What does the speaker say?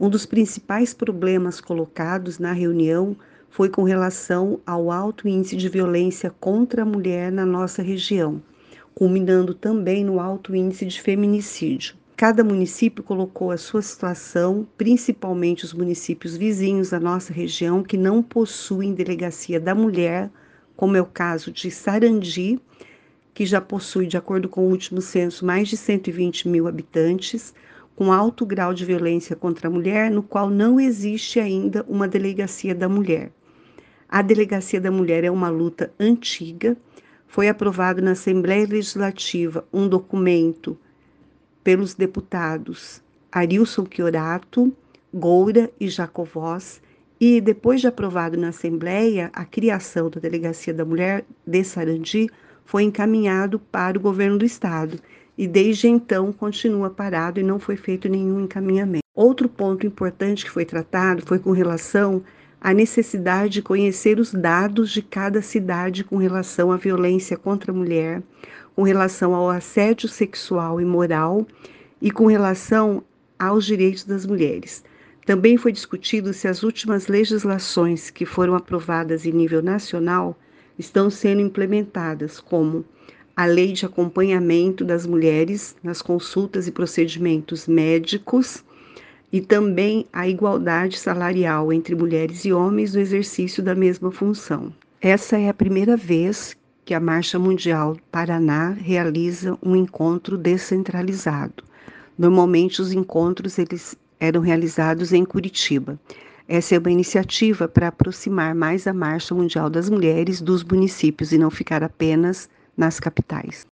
Um dos principais problemas colocados na reunião foi com relação ao alto índice de violência contra a mulher na nossa região, culminando também no alto índice de feminicídio. Cada município colocou a sua situação, principalmente os municípios vizinhos da nossa região que não possuem delegacia da mulher, como é o caso de Sarandi, que já possui, de acordo com o último censo, mais de 120 mil habitantes, com alto grau de violência contra a mulher, no qual não existe ainda uma delegacia da mulher. A delegacia da mulher é uma luta antiga. Foi aprovado na Assembleia Legislativa um documento pelos deputados Arilson Chiorato, Goura e Jacovós, e depois de aprovado na Assembleia, a criação da Delegacia da Mulher de Sarandi foi encaminhado para o governo do estado e desde então continua parado e não foi feito nenhum encaminhamento. Outro ponto importante que foi tratado foi com relação à necessidade de conhecer os dados de cada cidade com relação à violência contra a mulher, com relação ao assédio sexual e moral e com relação aos direitos das mulheres. Também foi discutido se as últimas legislações que foram aprovadas em nível nacional estão sendo implementadas, como a Lei de Acompanhamento das Mulheres nas consultas e procedimentos médicos e também a igualdade salarial entre mulheres e homens no exercício da mesma função. Essa é a primeira vez que a Marcha Mundial Paraná realiza um encontro descentralizado. Normalmente os encontros eles eram realizados em Curitiba. Essa é uma iniciativa para aproximar mais a Marcha Mundial das Mulheres dos municípios e não ficar apenas nas capitais.